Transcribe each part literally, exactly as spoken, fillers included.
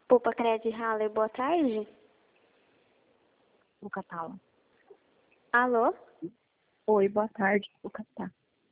Poupa Cred Haller, boa tarde. O Catala. Alô? Oi, boa tarde. O Catala.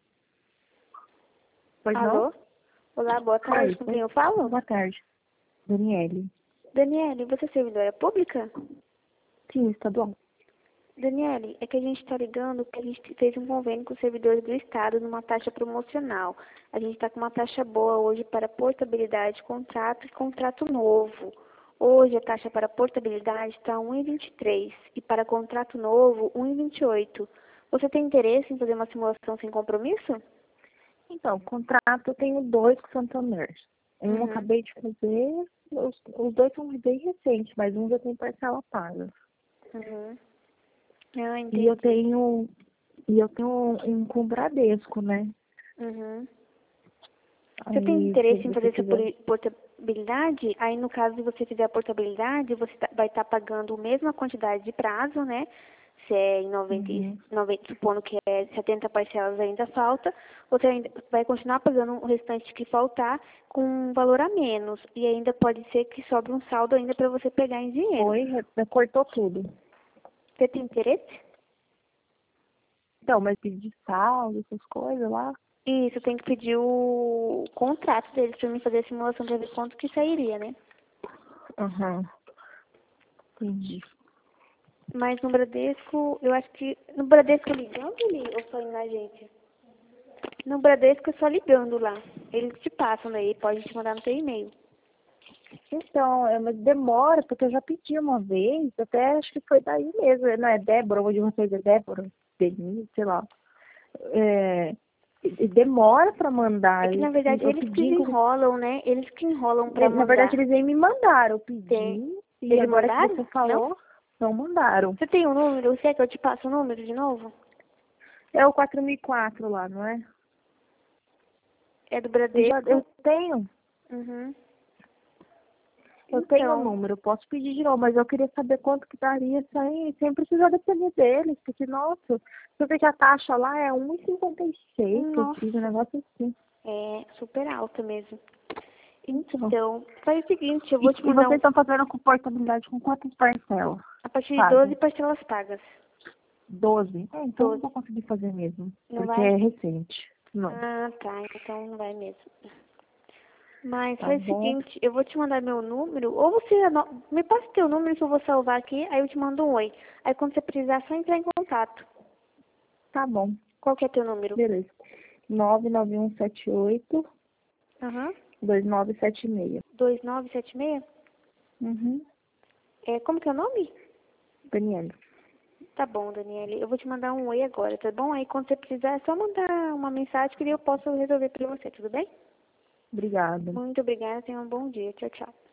Pois Alô? não? Olá, boa tarde. Oi, Com oi. quem eu falo? Boa tarde. Daniele. Daniele, você é servidora pública? Sim, estadual. Daniele, é que a gente está ligando porque a gente fez um convênio com os servidores do Estado numa taxa promocional. A gente está com uma taxa boa hoje para portabilidade de contrato e contrato novo. Hoje a taxa para portabilidade está um vírgula vinte e três e para contrato novo um vírgula vinte e oito. Você tem interesse em fazer uma simulação sem compromisso? Então, contrato eu tenho dois com Santander. Um eu Uhum. acabei de fazer, os, os dois são bem recentes, mas um já tem parcela paga. Uhum. Ah, E eu entendi. tenho, e eu tenho um, um com Bradesco, né? Uhum. Você tem Aí, se interesse em fazer você essa quiser. poli- portabilidade? Aí, no caso, se você fizer a portabilidade, você tá- vai estar pagando a mesma quantidade de prazo, né? Se é em noventa, e- Uhum. noventa, supondo que é setenta parcelas ainda falta, você ainda vai continuar pagando o restante que faltar com um valor a menos. E ainda pode ser que sobre um saldo ainda para você pegar em dinheiro. Foi, re- cortou tudo. Você tem interesse? Então, mas pedir saldo, essas coisas lá. Isso, tem que pedir o contrato deles para mim fazer a simulação para ver quanto que sairia, né? Aham. Entendi. Mas no Bradesco, eu acho que... No Bradesco ligando ele, ou só indo na agência? No Bradesco é só ligando lá. Eles te passam daí, pode te mandar no teu e-mail. Então, é, mas demora, porque eu já pedi uma vez, até acho que foi daí mesmo, não é Débora, ou de vocês é Débora, Denise, sei lá. É, e- e demora pra É mandar, que eu, na verdade eu eles que pedi, inclusive, enrolam, né? Eles que enrolam pra é, na verdade mandar. eles nem me mandaram, eu Tem... pedi, e Eles agora que mandaram? você Não? falou, não mandaram. Você tem o número? Você quer que eu te passe o número de novo? É o quatro mil e quatro lá, não é? É do Eu já, eu Bradesco. tenho, Uhum. eu tenho o Então, número, eu posso pedir de novo, mas eu queria saber quanto que daria sem, sem precisar depender deles, porque, nossa, você vê que a taxa lá é um vírgula cinquenta e seis que eu tive, um nossa, negócio assim. é super alta mesmo. Então, Então, faz o seguinte, eu e, vou te e mandar vocês um... estão fazendo com portabilidade com quantas parcelas? A partir de doze Paga? parcelas pagas. Doze. É, então não Doze. vou conseguir fazer mesmo, Não porque vai? é recente. Não. Ah, tá. Então não vai mesmo. Mas Tá faz o bom. seguinte, eu vou te mandar meu número, ou você ano- me passa teu número que eu vou salvar aqui, aí eu te mando um oi. Aí quando você precisar, é só entrar em contato. Tá bom. Qual que é teu número? Beleza. nove nove um sete oito Aham. dois nove sete seis. dois nove sete seis? Uhum. É, como que é o nome? Daniela. Tá bom, Daniele. Eu vou te mandar um oi agora, tá bom? Aí quando você precisar, é só mandar uma mensagem que daí eu posso resolver pra você, tudo bem? Obrigada. Muito obrigada, tenha um bom dia. Tchau, tchau.